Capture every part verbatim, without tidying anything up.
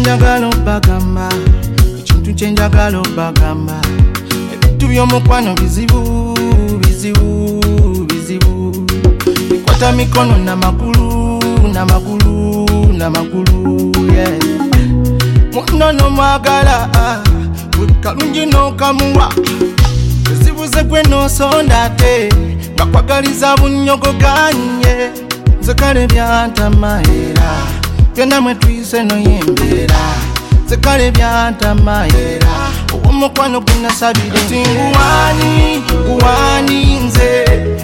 chenjagalo bagamba ekintu chenjagalo bagamba ebintu byomukwano bizibu bizibu bizibu bikwata mikono na magulu na magulu na magulu yeah muno no mwagala kalungi no kamuwa zibuze gwe no sonda te bakwagaliza bunyogo ganye zekale byanta mahera byonna mwe twise no yembera zekale byanta mahera omukwano gunasabire tinguwani guwani nze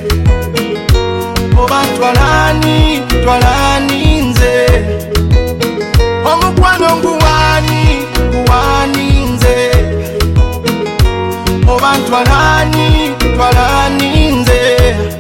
oba twalani twalani nze omukwano guwani guwani nze oba twalani twalani nze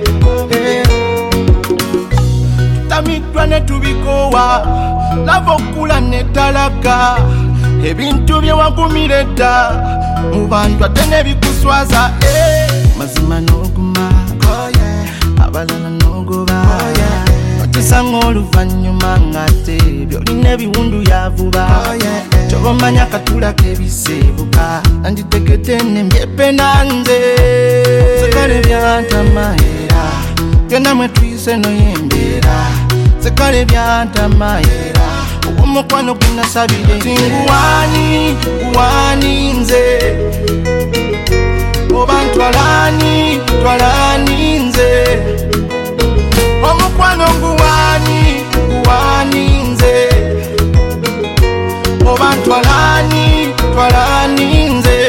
tamitwa ne tubikowa lava okula ne talaga ebintu bye wagumire dda mu bantu ate ne bikuswaza mazima n'oguma abalala n'ogoba otisanga oluvannyuma ng'ate byolina ebiwundu yavuba kyobamanya katula kebiseebuka nanditegete nembyepe nanze zekale byanta mahera byonna mwe twise no yembera zekale byanta mahera omukwano gunasabire tinguwani guwani nze oba ntwalani twalani nze omukwano guwani guwani nze oba twalani twalani nze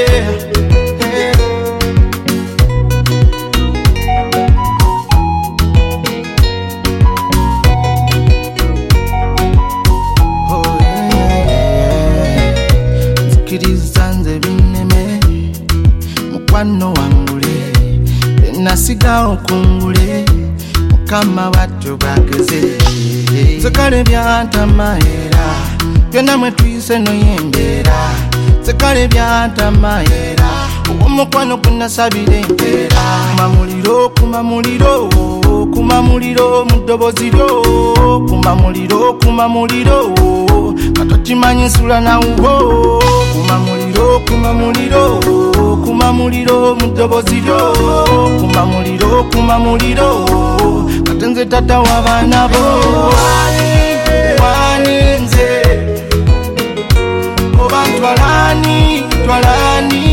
nze bineme mukwano wangule nasiga okungule mukama batyo bageze zekale byanta mahera byonna mwe twise no yembera zekale byanta mahera omukwano gunasabire mpera kumamuliro kumamuliro kumamuliro mudobozi lyo kumamuliro kumamuliro katokimanyi nsula nawubo kumamuliro kumamuliro kumamuliro mudobozi lyo kumamuliro kumamuliro katenze tata w'abaana bo wani nze oba twalani twalani